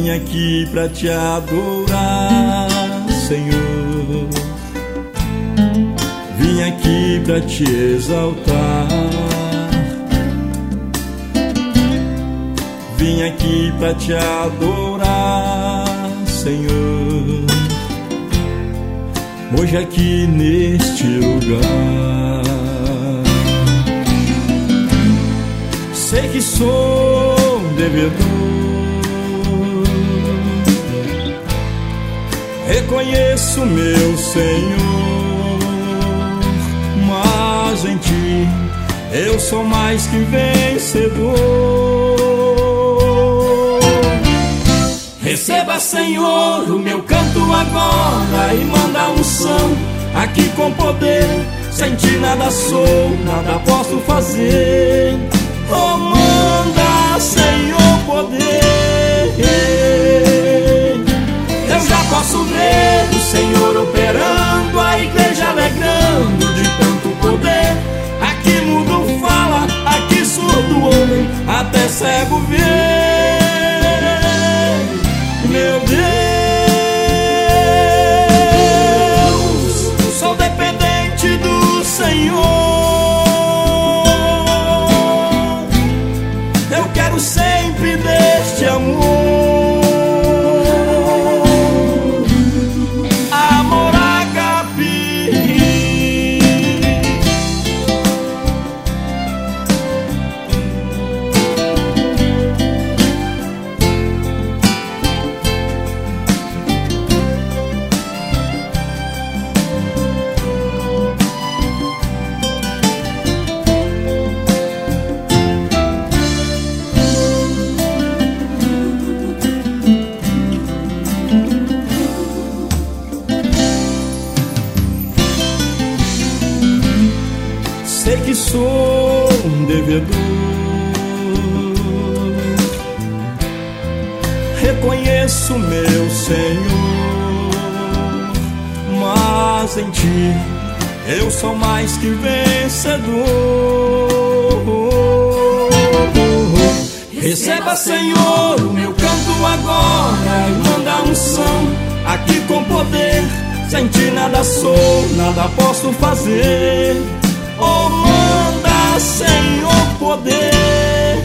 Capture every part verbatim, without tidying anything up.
Vim aqui pra te adorar, Senhor. Vim aqui pra te exaltar. Vim aqui pra te adorar, Senhor. Hoje aqui neste lugar. Sei que sou devedor, reconheço meu Senhor, mas em ti eu sou mais que vencedor. Receba, Senhor, o meu canto agora e manda unção aqui com poder. Sem ti nada sou, nada posso fazer. Oh, manda, Senhor, poder. Eu já posso ver o Senhor operando, a igreja alegrando de tanto poder. Aqui mudo fala, aqui surdo ouve, até cego vê. Meu Deus, sou dependente do Senhor. Eu quero sempre deste amor. Amor agape. Sei que sou um devedor, reconheço meu Senhor, mas em ti eu sou mais que vencedor. Receba, Senhor, o meu canto agora e manda unção aqui com poder. Sem ti nada sou, nada posso fazer. Oh, manda, Senhor, poder.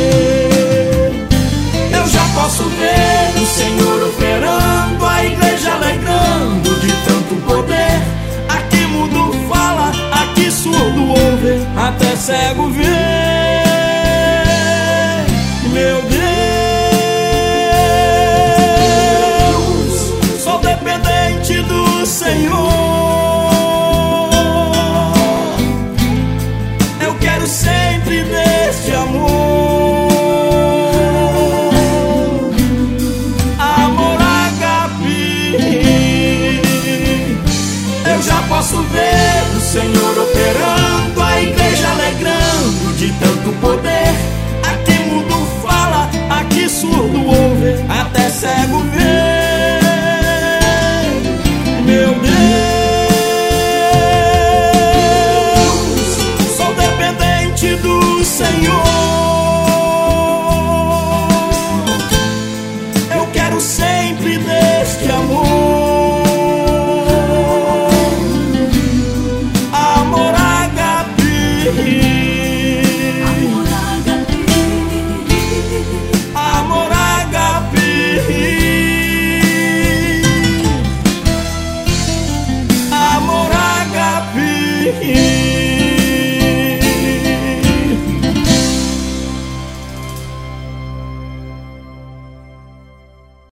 Eu já posso ver o Senhor operando, a igreja alegrando de tanto poder. Aqui mudo fala, aqui surdo ouve, até cego vê.